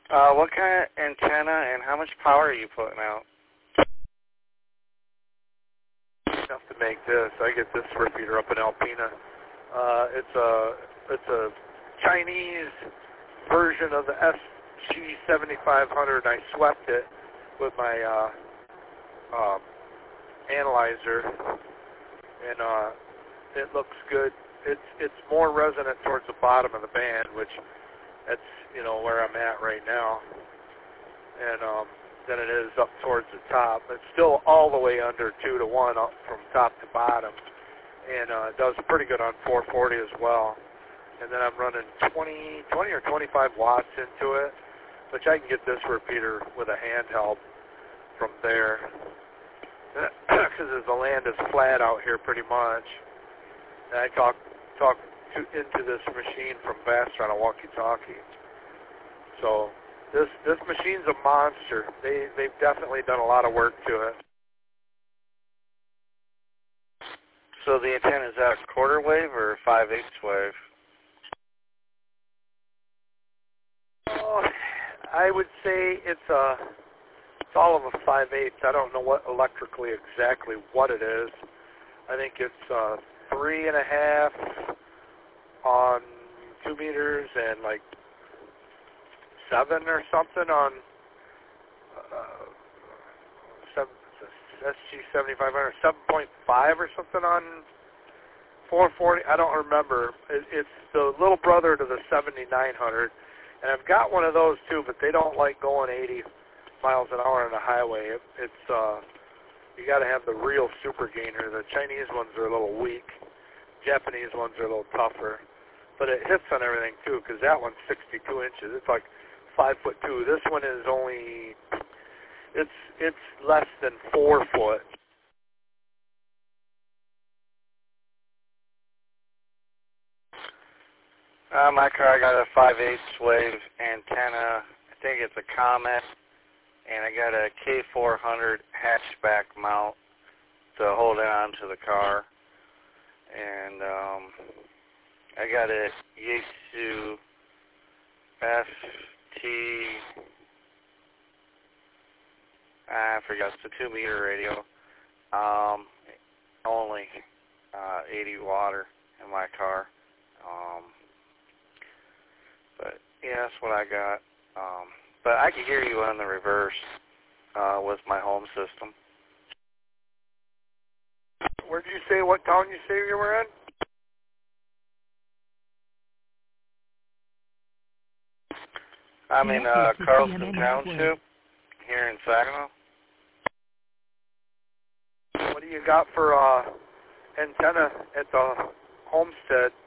What kind of antenna and how much power are you putting out? Enough to make this. I get this repeater up in Alpena. It's a Chinese version of the SG7500. I swept it with my analyzer, and it looks good. It's more resonant towards the bottom of the band, which that's where I'm at right now, and than it is up towards the top. It's still all the way under 2 to 1 up from top to bottom, and it does pretty good on 440 as well. And then I'm running 20 or 25 watts into it, which I can get this repeater with a handheld from there, because the land is flat out here pretty much. And I talk into this machine from Vaster on a walkie-talkie. So this machine's a monster. They've definitely done a lot of work to it. So the antenna, is that a quarter wave or 5/8 wave? Oh, I would say it's all of a 5/8. I don't know what electrically exactly what it is. I think it's 3.5 on 2 meters and like 7 or something on SG7500, 7.5 or something on 440. I don't remember. It's the little brother to the 7900, and I've got one of those too, but they don't like going 80 miles an hour on the highway. You got to have the real super gainer. The Chinese ones are a little weak. Japanese ones are a little tougher, but it hits on everything too, because that one's 62 inches. It's like 5'2". This one is only, it's less than 4 foot. My car, I got a 5/8 wave antenna. I think it's a Comet, and I got a K400 hatchback mount to hold it onto the car. And I got a Yaesu FT, I forgot, it's a 2-meter radio. Only 80 watt in my car. But yeah, that's what I got. But I could hear you on the reverse with my home system. Where did you say, what town you say you were in? I'm in Carlson Township here in Saginaw. What do you got for antenna at the homestead?